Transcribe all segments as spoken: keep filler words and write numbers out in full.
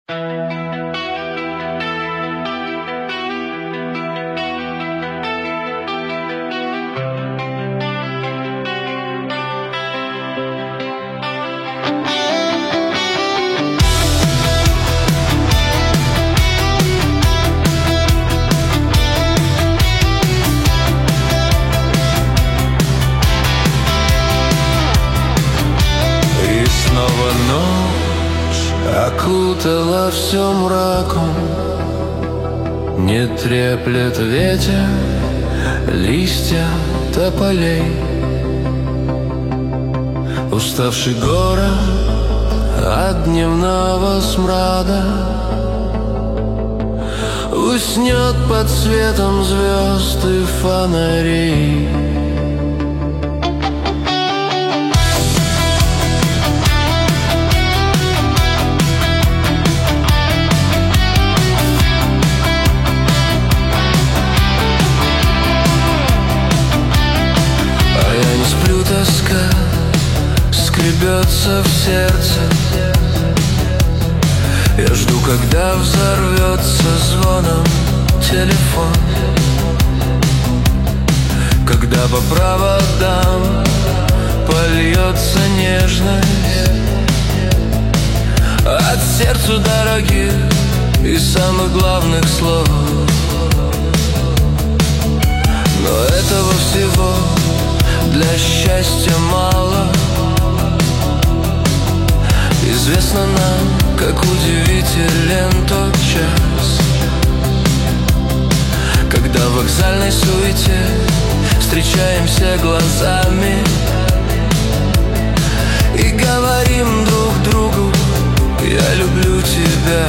Окутала все мраком, не треплет ветер листья тополей. Уставший город от дневного смрада уснет под светом звезд и фонарей. Тоска скребется в сердце. Я жду, когда взорвется звоном телефон, когда по проводам польется нежность от сердцу дорогих и самых главных слов. Но этого всего для счастья мало. Известно нам, как удивителен тот час, когда в вокзальной суете встречаемся глазами и говорим друг другу: я люблю тебя.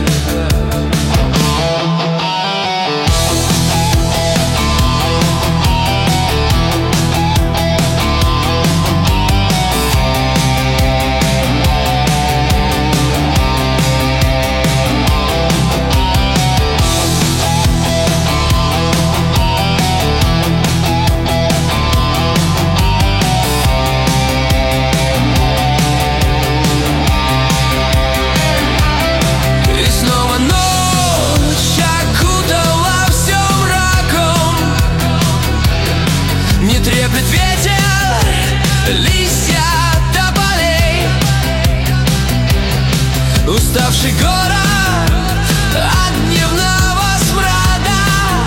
Уставший город от дневного смрада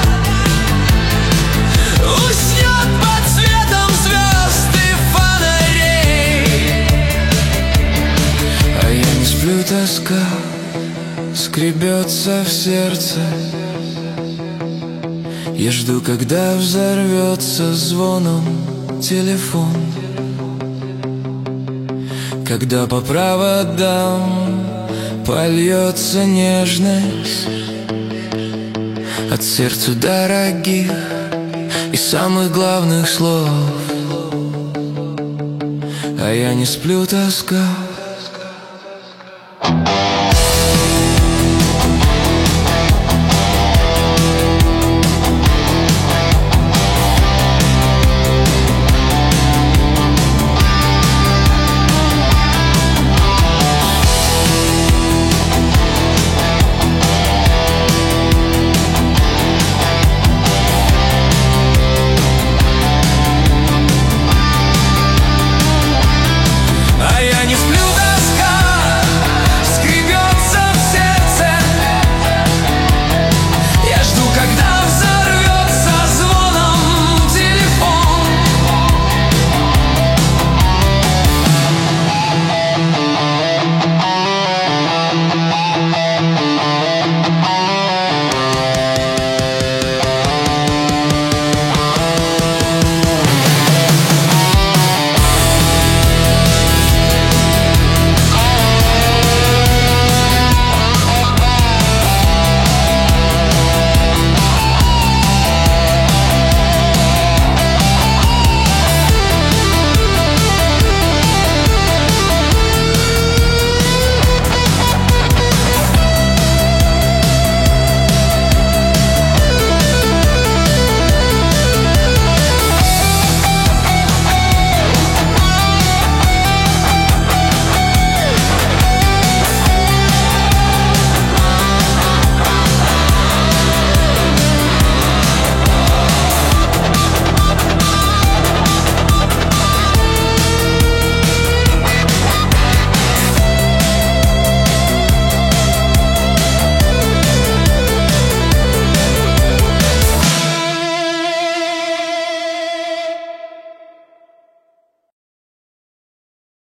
уснет под светом звезд и фонарей. А я не сплю, тоска скребется в сердце. Я жду, когда взорвется звоном телефон, когда по проводам польется нежность от сердцу дорогих и самых главных слов. А я не сплю, тоска